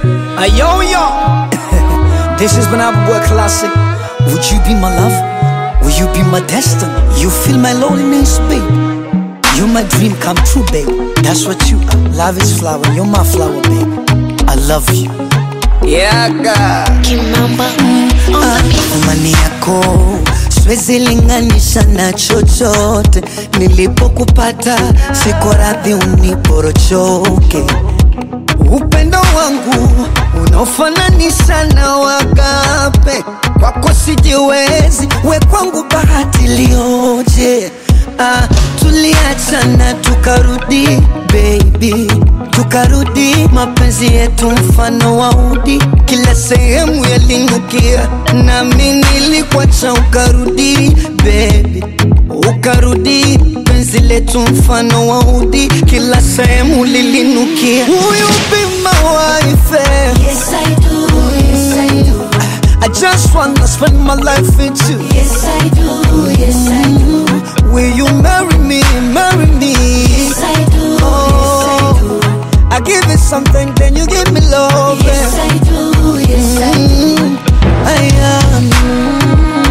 Yo, yo. This is Banana Boy Classic. Would you be my love? Will you be my destiny? You feel my loneliness, babe. You're my dream come true, babe. That's what you are. Love is flower, you're my flower, babe. I love you. Yeah, God. Kimamba Umani yako siwezi linganisha na chochote. Nilipokupata siko radhi uniporochoke. Upendo wangu unaofananisha na wagape. Kwako sijiwezi, we kwangu bahati lioje. Tuliachana tukarudi baby, tukarudi mapenzi yetu mfano wa udi. Kila sehemu yalinukia, nami nilikuacha ukarudi baby, ukarudi penzi letu mfano wa udi. Kila sehemu lilinukia. Will you be my wife? Yes I do, yes I do. I just wanna spend my life with you. Yes I do, yes I do. Will you marry me, marry me? Yes I do, yes I do. I give you something, then you give me love. Yes I do, yes I do. I am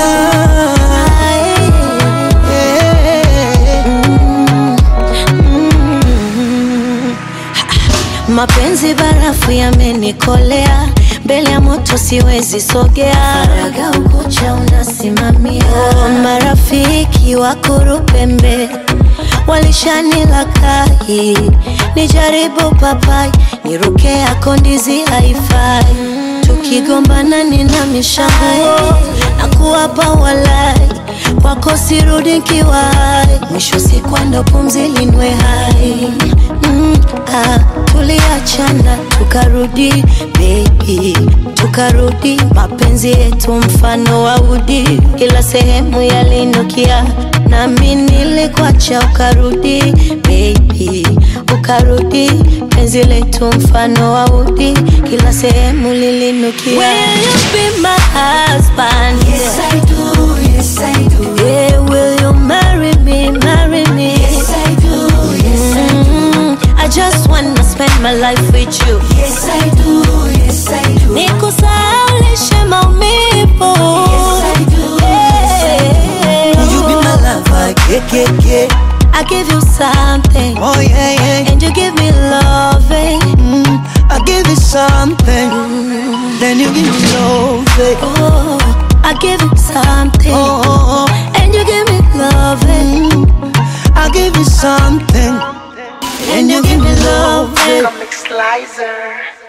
Mapenzi barafu yamenikolea, mbele ya moto siwezi sogea. Faraga ukucha unasimamia. Marafiki wa kurupembe walishanila kai, nijaribu papai, niruke yako ndizi haifai. Tukigombana nina mishango na kuwapa walai, kwako sirudi nkiwai. Mwisho siku ndo pumzi linwe hai. Tuliachana tukarudi baby, tukarudi mapenzi yetu mfano wa udi. Kila sehemu yalinukia, nami nilikuacha ukarudi baby, ukarudi penzi letu mfano wa udi. Kila sehemu lilinukia. Will you be my husband? Yes I do, yes I do. Yeah, will you marry me, marry me? Yes I do, yes I do. I just wanna spend my life with you. Yes I do, yes I do. Nikusahaulishe maumivu. Yes I do, yes I do. Will you be my lover? I give you something, Oh yeah, yeah. and you give me loving. I give you something, then you give me love. Oh, I give you something, Oh, and you give me loving. I give you something, And you give me love. Comic Slicer.